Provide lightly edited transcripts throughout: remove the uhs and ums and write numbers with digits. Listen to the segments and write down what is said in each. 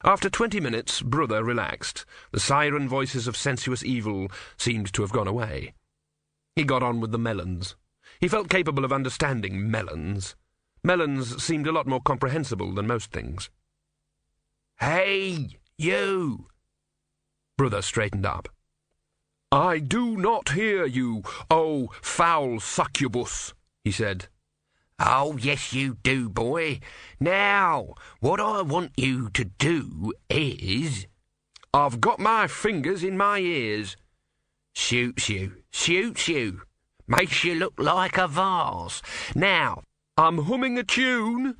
After 20 minutes, Brother relaxed. The siren voices of sensuous evil seemed to have gone away. He got on with the melons. He felt capable of understanding melons. Melons seemed a lot more comprehensible than most things. "Hey, you!" Brother straightened up. "I do not hear you, oh foul succubus," he said. "Oh, yes you do, boy. Now, what I want you to do is—" "I've got my fingers in my ears." "Shoots you. Makes you look like a vase. Now—" I'm humming a tune.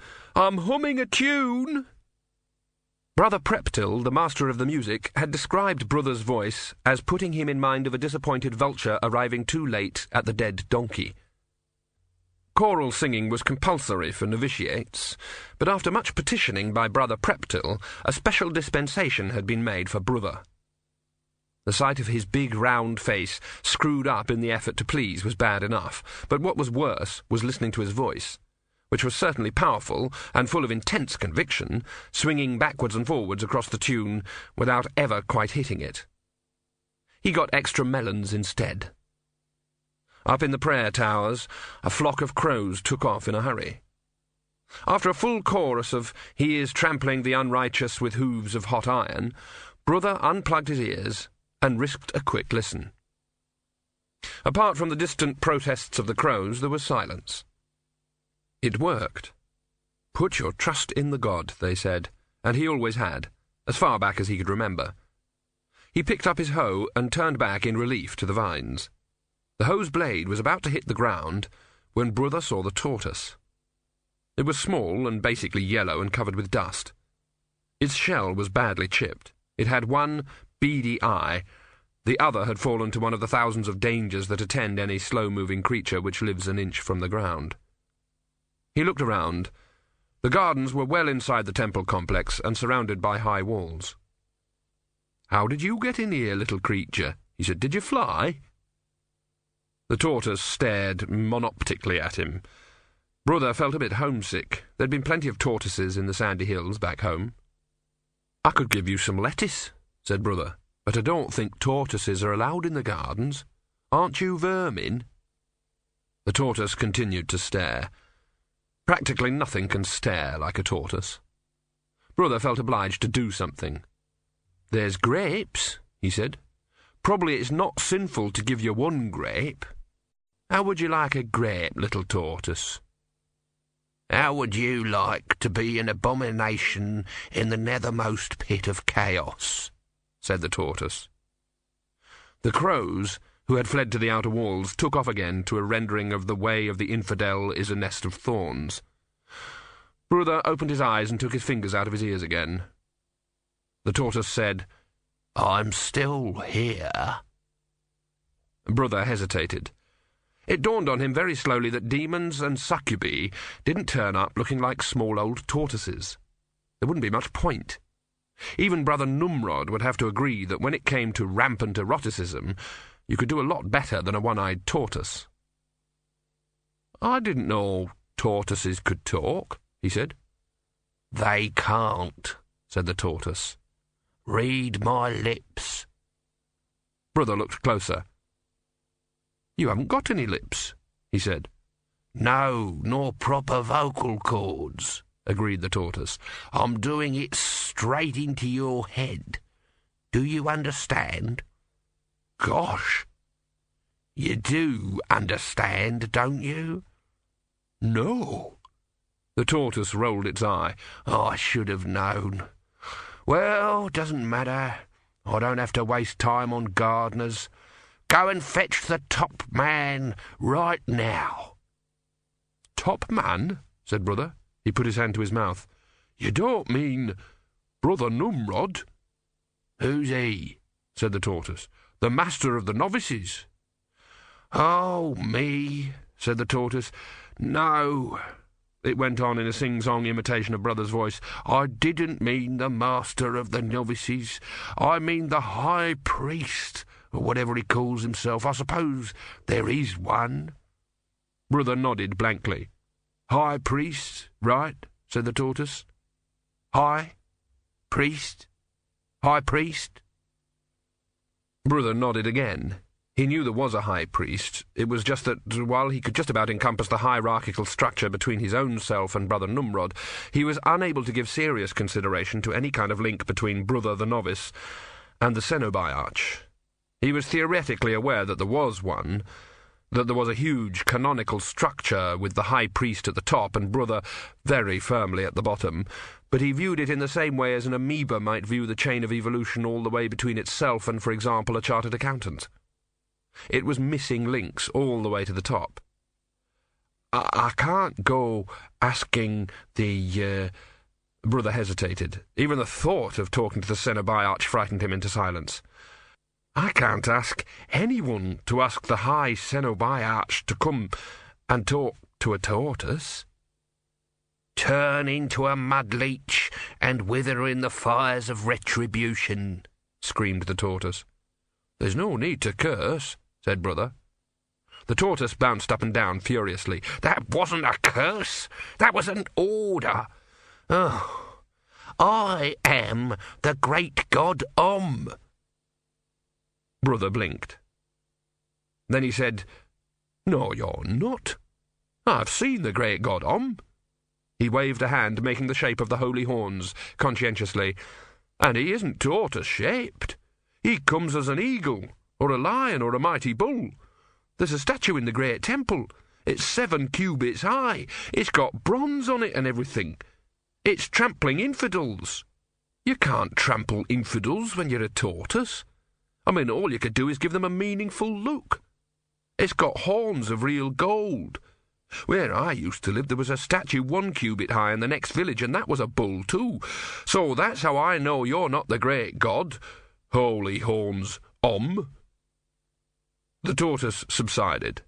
Brother Preptil, the master of the music, had described Brother's voice as putting him in mind of a disappointed vulture arriving too late at the dead donkey. Choral singing was compulsory for novitiates, but after much petitioning by Brother Preptil, a special dispensation had been made for Brother. The sight of his big round face, screwed up in the effort to please, was bad enough, but what was worse was listening to his voice, which was certainly powerful and full of intense conviction, swinging backwards and forwards across the tune without ever quite hitting it. He got extra melons instead. Up in the prayer towers, a flock of crows took off in a hurry. After a full chorus of "He is trampling the unrighteous with hooves of hot iron," Brother unplugged his ears and risked a quick listen. Apart from the distant protests of the crows, there was silence. It worked. Put your trust in the God, they said, and he always had, as far back as he could remember. He picked up his hoe and turned back in relief to the vines. The hoe's blade was about to hit the ground when Brother saw the tortoise. It was small and basically yellow and covered with dust. Its shell was badly chipped. It had one beady eye. The other had fallen to one of the thousands of dangers that attend any slow-moving creature which lives an inch from the ground. He looked around. The gardens were well inside the temple complex and surrounded by high walls. "How did you get in here, little creature?" he said. "Did you fly?" The tortoise stared monoptically at him. Brother felt a bit homesick. There'd been plenty of tortoises in the sandy hills back home. "I could give you some lettuce," said Brother, "but I don't think tortoises are allowed in the gardens. Aren't you vermin?" The tortoise continued to stare. Practically nothing can stare like a tortoise. Brother felt obliged to do something. "There's grapes," he said. "Probably it's not sinful to give you one grape. How would you like a grape, little tortoise?" "How would you like to be an abomination in the nethermost pit of chaos?" said the tortoise. The crows, who had fled to the outer walls, took off again to a rendering of "The way of the infidel is a nest of thorns." Brother opened his eyes and took his fingers out of his ears again. The tortoise said, "I'm still here." Brother hesitated. It dawned on him very slowly that demons and succubi didn't turn up looking like small old tortoises. There wouldn't be much point. Even Brother Numrod would have to agree that when it came to rampant eroticism, you could do a lot better than a one-eyed tortoise. "I didn't know tortoises could talk," he said. "They can't," said the tortoise. "Read my lips." Brother looked closer. "You haven't got any lips," he said. "No, nor proper vocal cords," agreed the tortoise. "I'm doing it straight into your head. Do you understand?" "Gosh!" "You do understand, don't you?" "No." The tortoise rolled its eye. "I should have known. Well, doesn't matter. I don't have to waste time on gardeners. Go and fetch the top man right now." "Top man?" said Brother. He put his hand to his mouth. "You don't mean Brother Numrod?" "Who's he?" said the tortoise. "The master of the novices." "Oh, me," said the tortoise. "No," it went on in a sing-song imitation of Brother's voice. "I didn't mean the master of the novices. I mean the high priest, or whatever he calls himself. I suppose there is one." Brother nodded blankly. "High priest, right," said the tortoise. "High priest? High priest?" Brother nodded again. He knew there was a high priest. It was just that, while he could just about encompass the hierarchical structure between his own self and Brother Numrod, he was unable to give serious consideration to any kind of link between Brother the Novice and the Cenobiarch. He was theoretically aware that there was one, that there was a huge canonical structure with the high priest at the top and Brother very firmly at the bottom, but he viewed it in the same way as an amoeba might view the chain of evolution all the way between itself and, for example, a chartered accountant. It was missing links all the way to the top. I can't go asking the, Brother hesitated. Even the thought of talking to the Cenobiarch frightened him into silence. "I can't ask anyone to ask the High Cenobiarch to come and talk to a tortoise." "Turn into a mud-leech and wither in the fires of retribution," screamed the tortoise. "There's no need to curse," said Brother. The tortoise bounced up and down furiously. "That wasn't a curse. That was an order. Oh, I am the great god Om." Brother blinked. Then he said, "No, you're not. I've seen the great god Om." He waved a hand, making the shape of the holy horns, conscientiously. "And he isn't tortoise-shaped. He comes as an eagle, or a lion, or a mighty bull. There's a statue in the great temple. It's 7 cubits high. It's got bronze on it and everything. It's trampling infidels. You can't trample infidels when you're a tortoise. I mean, all you could do is give them a meaningful look. It's got horns of real gold. Where I used to live, there was a statue 1 cubit high in the next village, and that was a bull too. So that's how I know you're not the great god, Holy Horns Om." The tortoise subsided.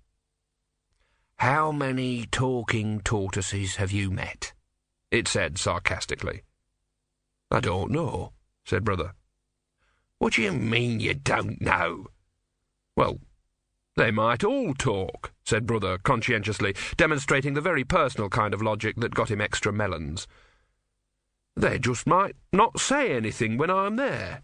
"How many talking tortoises have you met?" it said sarcastically. "I don't know," said Brother. "What do you mean you don't know?" "Well, they might all talk," said Brother conscientiously, demonstrating the very personal kind of logic that got him extra melons. "They just might not say anything when I'm there."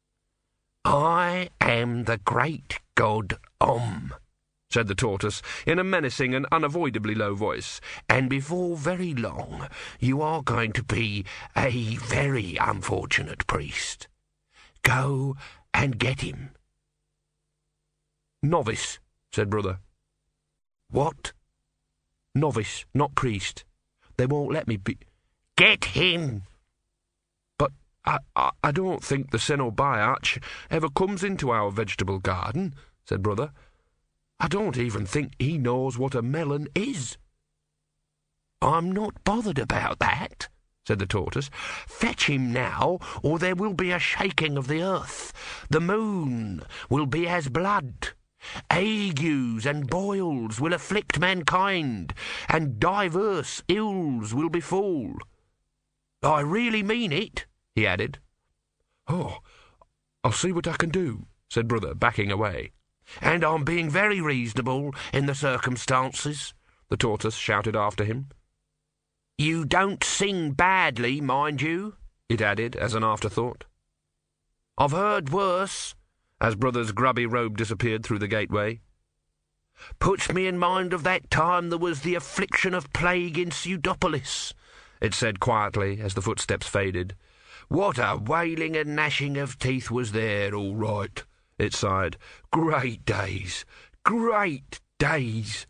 "I am the great god Om," said the tortoise in a menacing and unavoidably low voice, "and before very long you are going to be a very unfortunate priest. Go and get him." "Novice," said Brother. "What?" "Novice, not priest. They won't let me be—" "Get him!" "But I don't think the Cenobiarch ever comes into our vegetable garden," said Brother. "I don't even think he knows what a melon is." "I'm not bothered about that," said the tortoise. "Fetch him now, or there will be a shaking of the earth. The moon will be as blood. Agues and boils will afflict mankind, and divers ills will befall. I really mean it," he added. "Oh, I'll see what I can do," said Brother, backing away. "And I'm being very reasonable in the circumstances," the tortoise shouted after him. "You don't sing badly, mind you," it added as an afterthought. "I've heard worse," as Brother's grubby robe disappeared through the gateway. "Puts me in mind of that time there was the affliction of plague in Pseudopolis," it said quietly as the footsteps faded. "What a wailing and gnashing of teeth was there, all right," it sighed. "Great days, great days."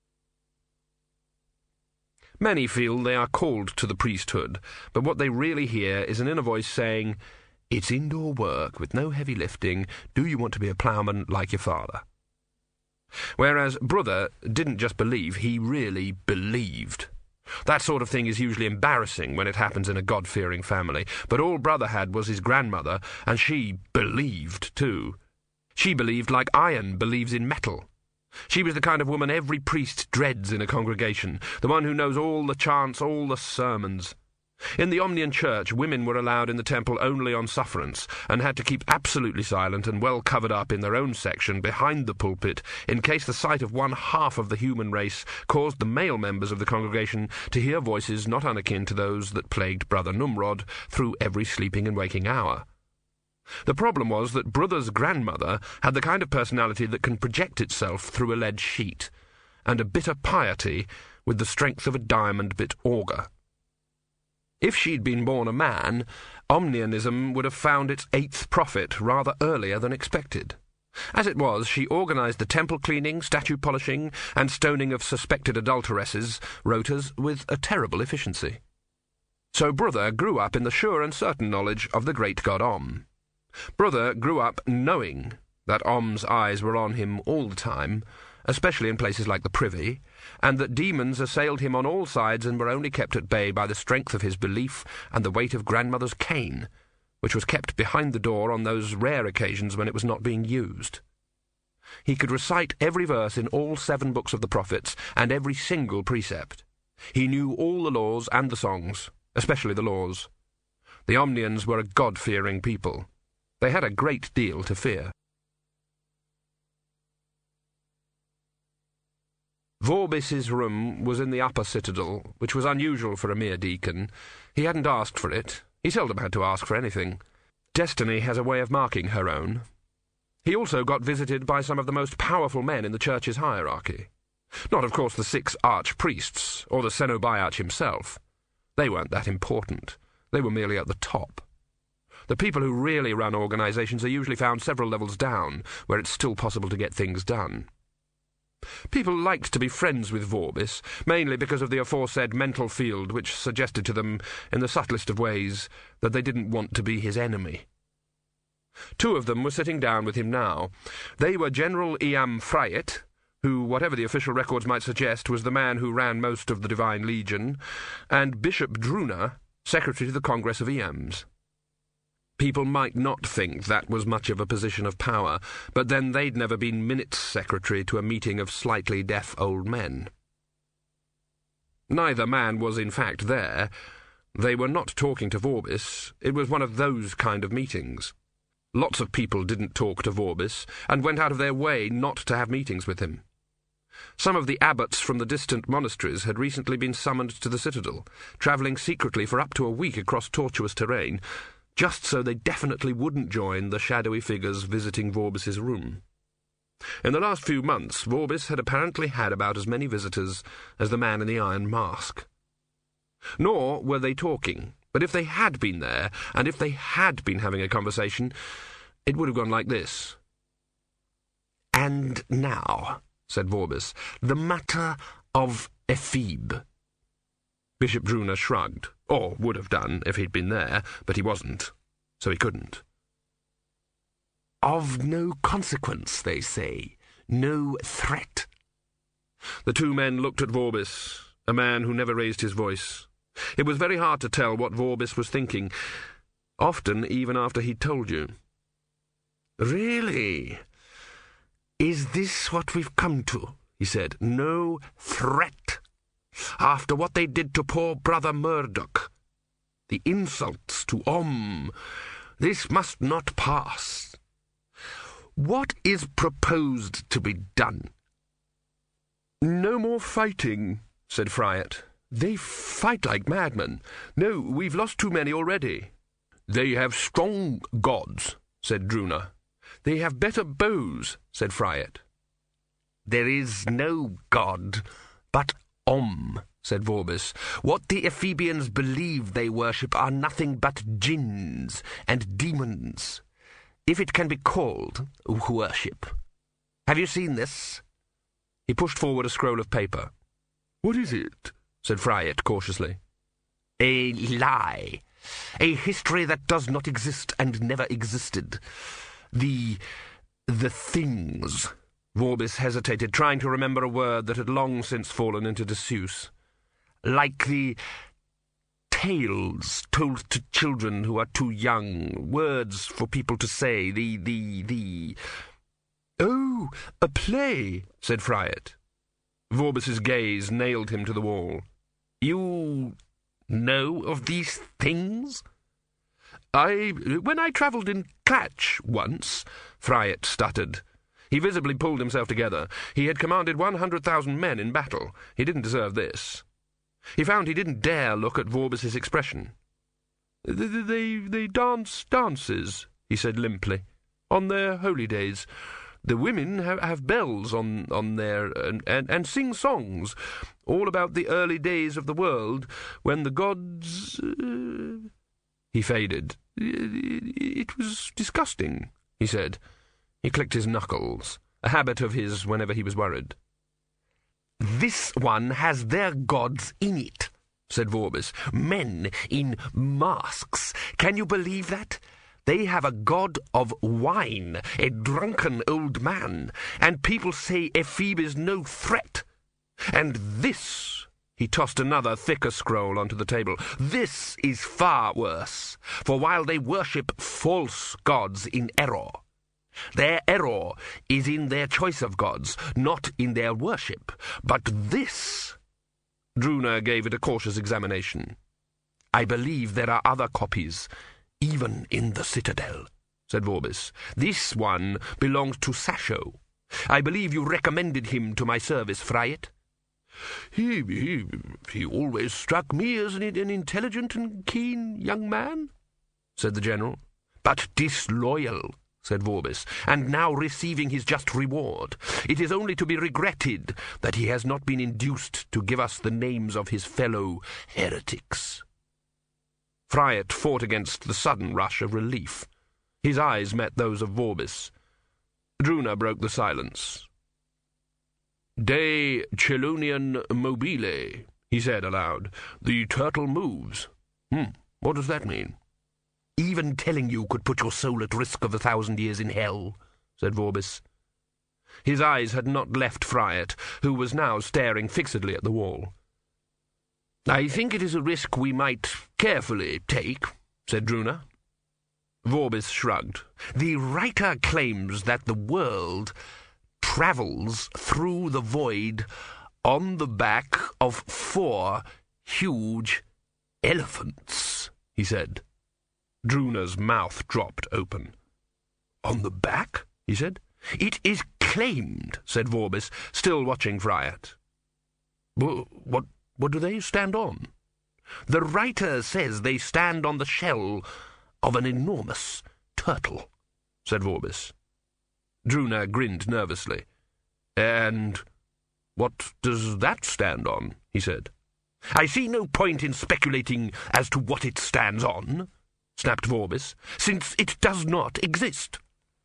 Many feel they are called to the priesthood, but what they really hear is an inner voice saying, "It's indoor work with no heavy lifting. Do you want to be a ploughman like your father?" Whereas Brother didn't just believe, he really believed. That sort of thing is usually embarrassing when it happens in a God-fearing family, but all Brother had was his grandmother, and she believed too. She believed like iron believes in metal. She was the kind of woman every priest dreads in a congregation, the one who knows all the chants, all the sermons. In the Omnian Church, women were allowed in the temple only on sufferance, and had to keep absolutely silent and well covered up in their own section behind the pulpit, in case the sight of one half of the human race caused the male members of the congregation to hear voices not unakin to those that plagued Brother Numrod through every sleeping and waking hour. The problem was that Brother's grandmother had the kind of personality that can project itself through a lead sheet, and a bitter piety with the strength of a diamond-bit auger. If she'd been born a man, Omnianism would have found its 8th prophet rather earlier than expected. As it was, she organised the temple cleaning, statue polishing, and stoning of suspected adulteresses, rotas, with a terrible efficiency. So Brother grew up in the sure and certain knowledge of the great god Om. Brother grew up knowing that Om's eyes were on him all the time, especially in places like the privy, and that demons assailed him on all sides and were only kept at bay by the strength of his belief and the weight of grandmother's cane, which was kept behind the door on those rare occasions when it was not being used. He could recite every verse in all 7 books of the prophets and every single precept. He knew all the laws and the songs, especially the laws. The Omnians were a God-fearing people. They had a great deal to fear. Vorbis's room was in the upper citadel, which was unusual for a mere deacon. He hadn't asked for it. He seldom had to ask for anything. Destiny has a way of marking her own. He also got visited by some of the most powerful men in the church's hierarchy. Not, of course, the 6 archpriests, or the Cenobiarch himself. They weren't that important. They were merely at the top. The people who really run organisations are usually found several levels down, where it's still possible to get things done. People liked to be friends with Vorbis, mainly because of the aforesaid mental field which suggested to them, in the subtlest of ways, that they didn't want to be his enemy. 2 of them were sitting down with him now. They were General Iam Freyet, who, whatever the official records might suggest, was the man who ran most of the Divine Legion, and Bishop Druna, Secretary to the Congress of Iams. People might not think that was much of a position of power, but then they'd never been minutes secretary to a meeting of slightly deaf old men. Neither man was in fact there. They were not talking to Vorbis. It was one of those kind of meetings. Lots of people didn't talk to Vorbis, and went out of their way not to have meetings with him. Some of the abbots from the distant monasteries had recently been summoned to the citadel, travelling secretly for up to a week across tortuous terrain, just so they definitely wouldn't join the shadowy figures visiting Vorbis's room. In the last few months, Vorbis had apparently had about as many visitors as the man in the iron mask. Nor were they talking, but if they had been there, and if they had been having a conversation, it would have gone like this. "And now," said Vorbis, "the matter of Ephebe." Bishop Druna shrugged, or would have done if he'd been there, but he wasn't, so he couldn't. "Of no consequence, they say. No threat." The 2 men looked at Vorbis, a man who never raised his voice. It was very hard to tell what Vorbis was thinking, often even after he'd told you. "Really? Is this what we've come to?" he said. "No threat? After what they did to poor Brother Murdoch, the insults to Om, this must not pass. What is proposed to be done?" "No more fighting," said Freyet. "They fight like madmen. No, we've lost too many already." "They have strong gods," said Druna. "They have better bows," said Freyet. "There is no god but Om," said Vorbis. "What the Ephebians believe they worship are nothing but jinns and demons, if it can be called worship. Have you seen this?" He pushed forward a scroll of paper. "What is it?" said Freyet cautiously. "A lie. A history that does not exist and never existed. The things." Vorbis hesitated, trying to remember a word that had long since fallen into disuse. "Like the tales told to children who are too young, words for people to say, the... "Oh, a play," said Freyet. Vorbis's gaze nailed him to the wall. "You know of these things?" When I travelled in Klatch once," Friat stuttered. He visibly pulled himself together. He had commanded 100,000 men in battle. He didn't deserve this. He found he didn't dare look at Vorbis's expression. They dance dances," he said limply, "on their holy days. The women have bells on their and sing songs, all about the early days of the world, when the gods—" He faded. "It was disgusting," he said. He clicked his knuckles, a habit of his whenever he was worried. "This one has their gods in it," said Vorbis. "Men in masks. Can you believe that? They have a god of wine, a drunken old man, and people say Ephebe is no threat. And this—" He tossed another, thicker scroll onto the table. "This is far worse, for while they worship false gods in error, their error is in their choice of gods, not in their worship. But this—" Druna gave it a cautious examination. "I believe there are other copies, even in the Citadel," said Vorbis. "This one belongs to Sasho. I believe you recommended him to my service, Friat." He always struck me as an intelligent and keen young man," said the general. "But disloyal," said Vorbis, "and now receiving his just reward. It is only to be regretted that he has not been induced to give us the names of his fellow heretics." Friat fought against the sudden rush of relief. His eyes met those of Vorbis. Druna broke the silence. "De Chelonian mobile," he said aloud. "The turtle moves. What does that mean?" "Even telling you could put your soul at risk of 1,000 years in hell," said Vorbis. His eyes had not left Friat, who was now staring fixedly at the wall. "I think it is a risk we might carefully take," said Druna. Vorbis shrugged. "The writer claims that the world travels through the void on the back of 4 huge elephants," he said. Druna's mouth dropped open. "On the back?" he said. "It is claimed," said Vorbis, still watching Friat. What do they stand on?" "The writer says they stand on the shell of an enormous turtle," said Vorbis. Druna grinned nervously. "And what does that stand on?" he said. "I see no point in speculating as to what it stands on," snapped Vorbis, "since it does not exist."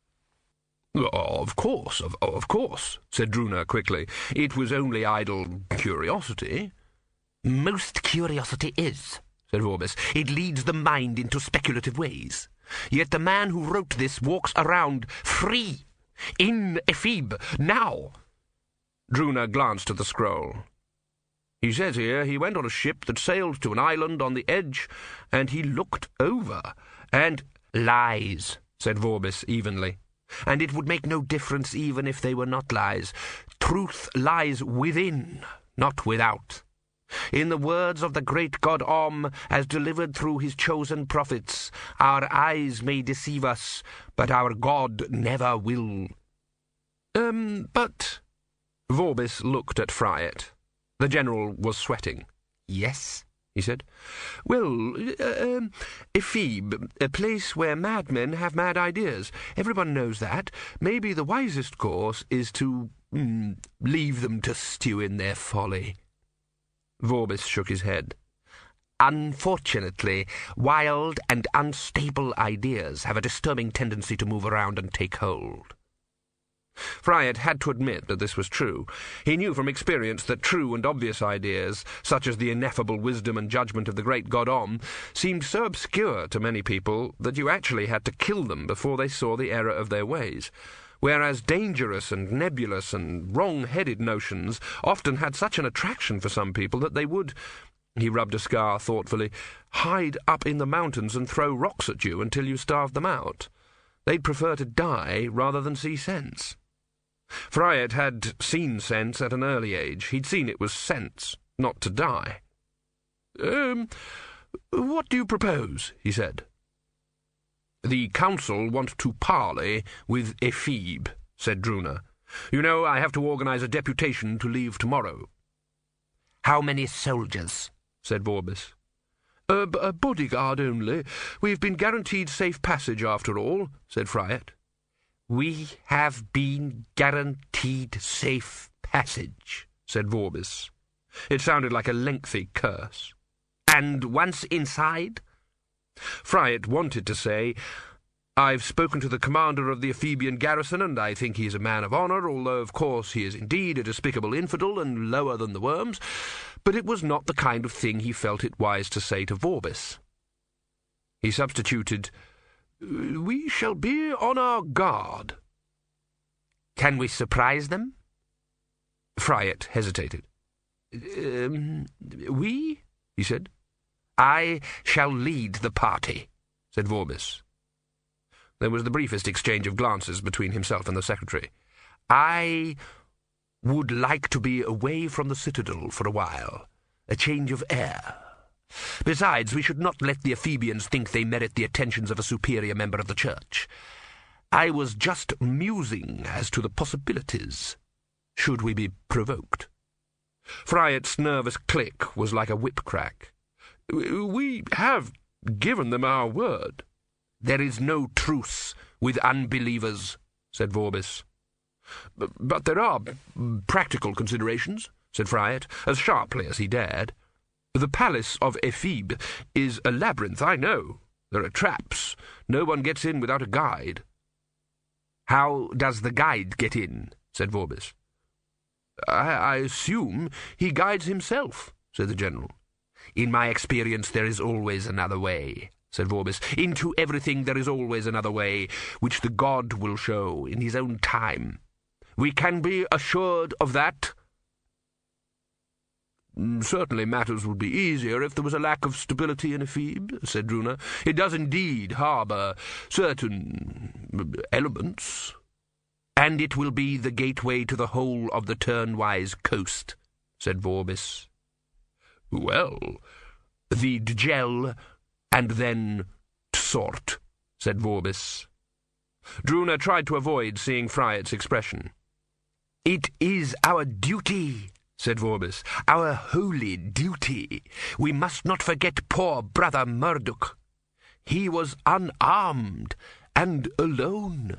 Of course, said Druna quickly. "It was only idle curiosity." "Most curiosity is," said Vorbis. "It leads the mind into speculative ways. Yet the man who wrote this walks around free, in Ephebe, now." Druna glanced at the scroll. "He says here he went on a ship that sailed to an island on the edge, and he looked over, and—" "Lies," said Vorbis evenly. "And it would make no difference even if they were not lies. Truth lies within, not without. In the words of the great god Om, as delivered through his chosen prophets, our eyes may deceive us, but our God never will." But... Vorbis looked at Friat. The general was sweating. "Yes?" he said. "Well, Ephebe, a place where madmen have mad ideas. Everyone knows that. Maybe the wisest course is to leave them to stew in their folly." Vorbis shook his head. "Unfortunately, wild and unstable ideas have a disturbing tendency to move around and take hold." Friat had to admit that this was true. He knew from experience that true and obvious ideas, such as the ineffable wisdom and judgment of the great god Om, seemed so obscure to many people that you actually had to kill them before they saw the error of their ways, whereas dangerous and nebulous and wrong-headed notions often had such an attraction for some people that they would, he rubbed a scar thoughtfully, hide up in the mountains and throw rocks at you until you starved them out. They'd prefer to die rather than see sense. Friat had seen sense at an early age. He'd seen it was sense not to die. What do you propose?" he said. "The council want to parley with Ephebe," said Druna. "You know, I have to organize a deputation to leave tomorrow." "How many soldiers?" said Vorbis. A bodyguard only. We've been guaranteed safe passage after all," said Friat. "We have been guaranteed safe passage," said Vorbis. It sounded like a lengthy curse. "And once inside?" Friat wanted to say, "I've spoken to the commander of the Ephebian garrison, and I think he's a man of honour, although of course he is indeed a despicable infidel and lower than the worms," but it was not the kind of thing he felt it wise to say to Vorbis. He substituted, "We shall be on our guard." "Can we surprise them?" Friat hesitated. "We?" he said. "I shall lead the party," said Vorbis. There was the briefest exchange of glances between himself and the secretary. "I would like to be away from the citadel for a while. A change of air. Besides, we should not let the Ephebians think they merit the attentions of a superior member of the church. I was just musing as to the possibilities, should we be provoked." Friat's nervous click was like a whip crack. "We have given them our word." "There is no truce with unbelievers," said Vorbis. But there are practical considerations," said Friat, as sharply as he dared. "The palace of Ephebe is a labyrinth, I know. There are traps. No one gets in without a guide." "How does the guide get in?" said Vorbis. I assume he guides himself," said the general. "In my experience there is always another way," said Vorbis. "Into everything there is always another way, which the god will show in his own time. We can be assured of that." "Certainly matters would be easier if there was a lack of stability in Ephebe," said Druna. "It does indeed harbour certain elements." "And it will be the gateway to the whole of the Turnwise coast," said Vorbis. "Well, the Djel, and then Tsort," said Vorbis. Druna tried to avoid seeing Friat's expression. "It is our duty," said Vorbis, "our holy duty. We must not forget poor brother Murdoch. He was unarmed and alone."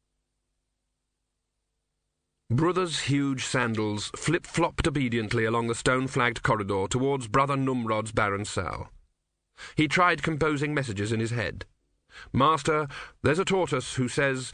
Brother's huge sandals flip-flopped obediently along the stone-flagged corridor towards Brother Numrod's barren cell. He tried composing messages in his head. "Master, there's a tortoise who says,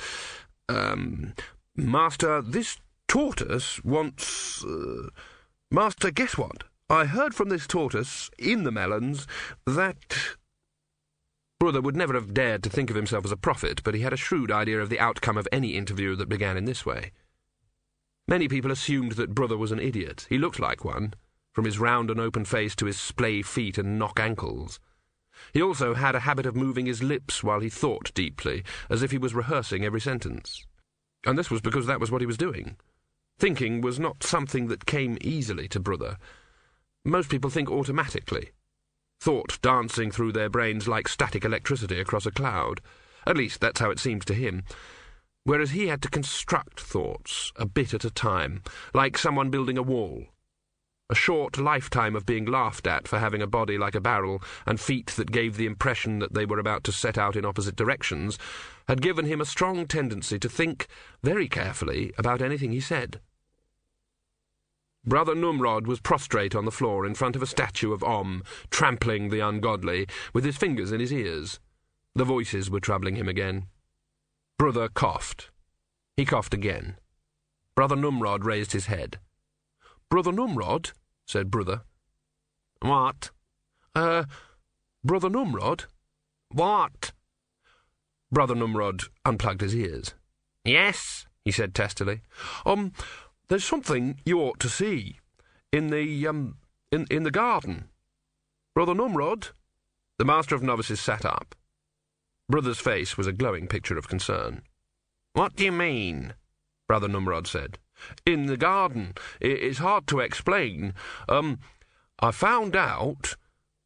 Master, this tortoise wants... Master, guess what? I heard from this tortoise, in the melons, that..." Brother would never have dared to think of himself as a prophet, but he had a shrewd idea of the outcome of any interview that began in this way. Many people assumed that Brother was an idiot. He looked like one, from his round and open face to his splay feet and knock ankles. He also had a habit of moving his lips while he thought deeply, as if he was rehearsing every sentence. And this was because that was what he was doing. Thinking was not something that came easily to Brother. Most people think automatically. Thought dancing through their brains like static electricity across a cloud. At least that's how it seemed to him. Whereas he had to construct thoughts, a bit at a time, like someone building a wall. A short lifetime of being laughed at for having a body like a barrel and feet that gave the impression that they were about to set out in opposite directions had given him a strong tendency to think very carefully about anything he said. Brother Numrod was prostrate on the floor in front of a statue of Om, trampling the ungodly, with his fingers in his ears. The voices were troubling him again. Brother coughed. He coughed again. Brother Numrod raised his head. "Brother Numrod," said Brother. "What?" Brother Numrod." "What?" Brother Numrod unplugged his ears. "Yes," he said testily. There's something you ought to see. In the garden. Brother Numrod." The Master of Novices sat up. Brother's face was a glowing picture of concern. "What do you mean?" Brother Numrod said. "In the garden. It's hard to explain. I found out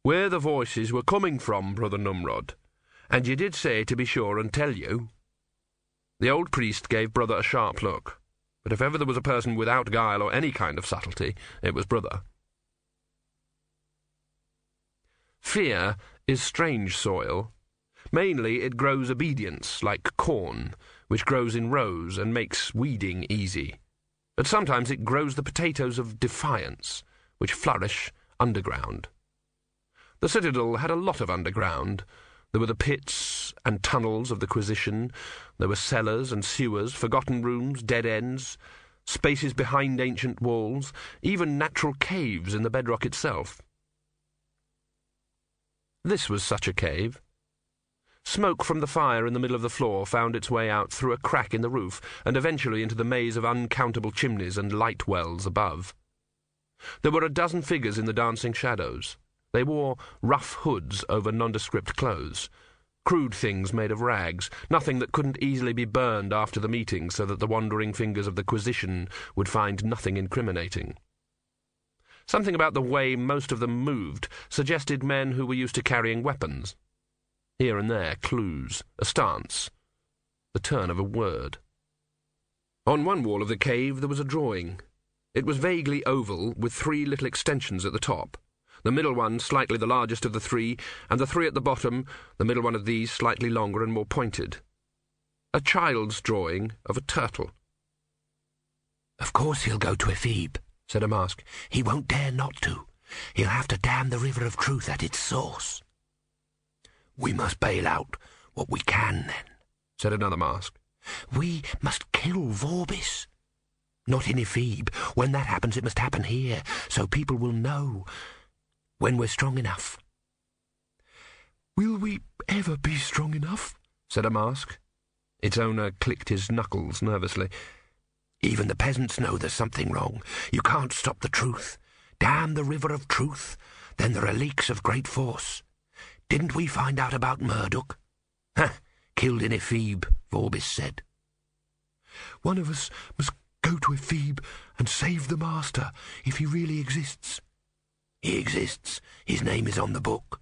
where the voices were coming from, Brother Numrod, and you did say to be sure and tell you. The old priest gave Brother a sharp look, but if ever there was a person without guile or any kind of subtlety, it was Brother. Fear is strange soil. Mainly it grows obedience, like corn, which grows in rows and makes weeding easy. But sometimes it grows the potatoes of defiance, which flourish underground. The citadel had a lot of underground. There were the pits and tunnels of the Quisition. There were cellars and sewers, forgotten rooms, dead ends, spaces behind ancient walls, even natural caves in the bedrock itself. This was such a cave. Smoke from the fire in the middle of the floor found its way out through a crack in the roof and eventually into the maze of uncountable chimneys and light wells above. There were a dozen figures in the dancing shadows. They wore rough hoods over nondescript clothes, crude things made of rags, nothing that couldn't easily be burned after the meeting so that the wandering fingers of the Quisition would find nothing incriminating. Something about the way most of them moved suggested men who were used to carrying weapons. Here and there, clues, a stance, the turn of a word. On one wall of the cave there was a drawing. It was vaguely oval, with 3 little extensions at the top. The middle one slightly the largest of the 3, and the 3 at the bottom, the middle one of these slightly longer and more pointed. A child's drawing of a turtle. "Of course he'll go to Ephebe," said a mask. "He won't dare not to. He'll have to dam the river of truth at its source." "We must bail out what we can, then," said another mask. "We must kill Vorbis." "Not in Ephebe. When that happens, it must happen here, so people will know. When we're strong enough." "Will we ever be strong enough?" said a mask. Its owner clicked his knuckles nervously. "Even the peasants know there's something wrong. You can't stop the truth. Dam the river of truth. Then there are leaks of great force. Didn't we find out about Murdoch?" "Killed in Ephebe," Vorbis said. "One of us must go to Ephebe and save the Master, if he really exists." "He exists. His name is on the book."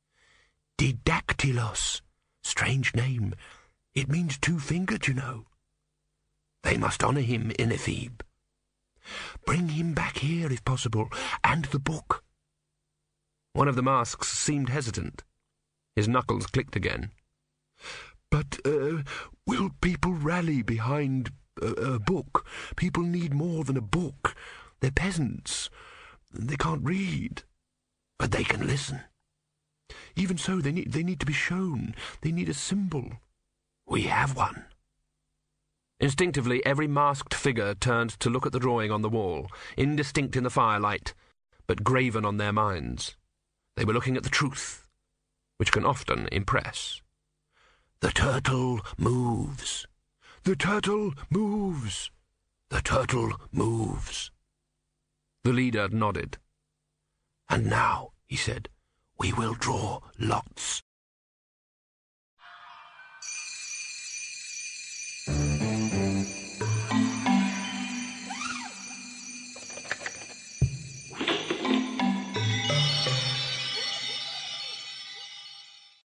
"Didactylos. Strange name. It means 2-fingered, you know." "They must honour him in Ephebe." "Bring him back here, if possible, and the book." One of the masks seemed hesitant. His knuckles clicked again. "But will people rally behind a book? People need more than a book. They're peasants. They can't read." "But they can listen." "Even so, they need to be shown. They need a symbol." "We have one." Instinctively, every masked figure turned to look at the drawing on the wall, indistinct in the firelight, but graven on their minds. They were looking at the truth, which can often impress. "The turtle moves." "The turtle moves." "The turtle moves." The leader nodded. "And now," he said, "we will draw lots."